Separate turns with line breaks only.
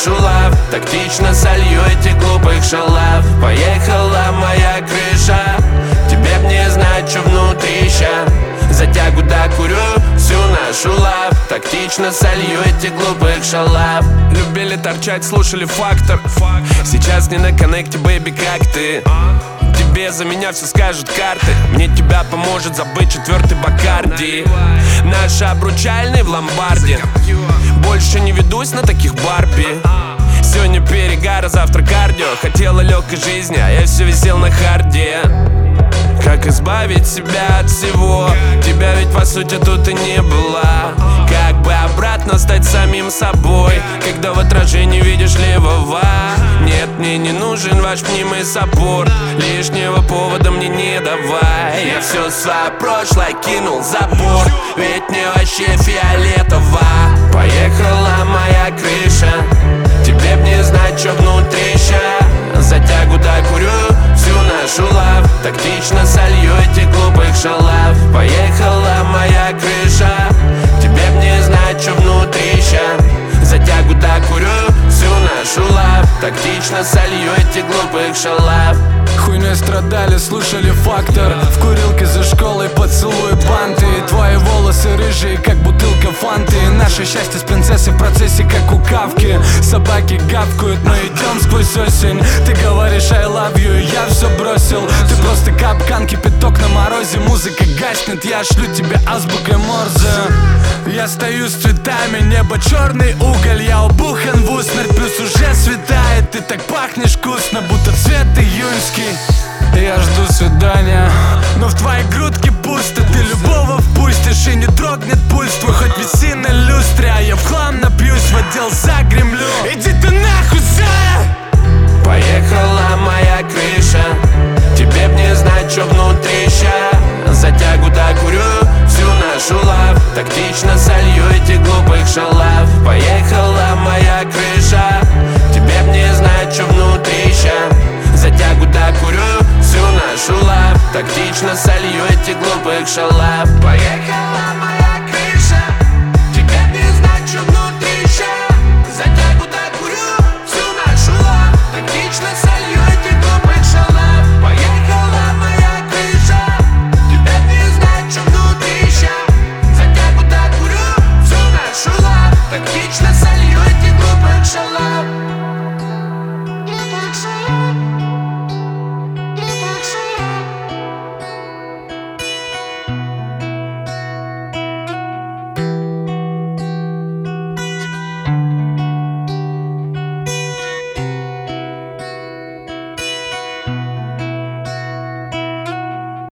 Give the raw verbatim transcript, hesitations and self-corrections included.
нашу лав. Тактично солью этих глупых шалав. Поехала моя крыша, тебе б не знать, что внутри ща. Затягу докурю всю нашу лав. Тактично солью этих глупых шалав.
Любили торчать, слушали фактор. Сейчас не на коннекте, бэйби, как ты? Тебе за меня все скажут карты. Мне тебя поможет забыть четвертый Бакарди. Наш обручальный в ломбарде. Больше не ведусь на таких Барби. Сегодня перегар, а завтра кардио. Хотела легкой жизни, а я все висел на харде. Как избавить себя от всего? Тебя ведь по сути тут и не было. Как бы обратно стать самим собой, когда в отражении видишь левого? Нет, мне не нужен ваш мнимый саппорт. Лишнего повода мне не давай. Я все свое прошлое кинул за борт, ведь мне вообще фиолетово.
Поехала моя крыша, тебе б не знать, что внутри ща. Затягу докурю всю нашу лав. Тактично солью этих глупых шалав. Поехала моя крыша, тебе б не знать, что внутри ща. Затягу докурю всю нашу лав. Тактично солью этих глупых шалав.
Хуйней страдали, слушали фактор. В курилке за школой поцелуй банты. Твои волосы рыжие, как бутылка фанты. Наше счастье с принцессой в процессе, как у Кавки. Собаки гавкают, мы идем сквозь осень. Ты говоришь I love you, и я все бросил. Ты просто капкан, кипяток на морозе. Музыка гаснет, я шлю тебе азбукой Морзе. Я стою с цветами, небо черный уголь. Я убухан в усмерть, плюс уже светает. Ты так пахнешь вкусно, будто цвет июньский. Я жду свидания, но в твоей грудке пусто. Ты любого впустишь и не дрогнет пульс твой. Хоть виси на люстре, а я в хлам напьюсь, в отдел загремлю. Иди ты нахуй, Зая!
Поехала моя крыша, тебе б не знать, что внутри ща. Затягу докурю всю нашу лав. Тактично солью этих глупых шалав. Поехала моя крыша, тебе б не знать, что внутри ща. Затягу докурю всю нашу лав. Тактично солью этих глупых шалав. Поехала моя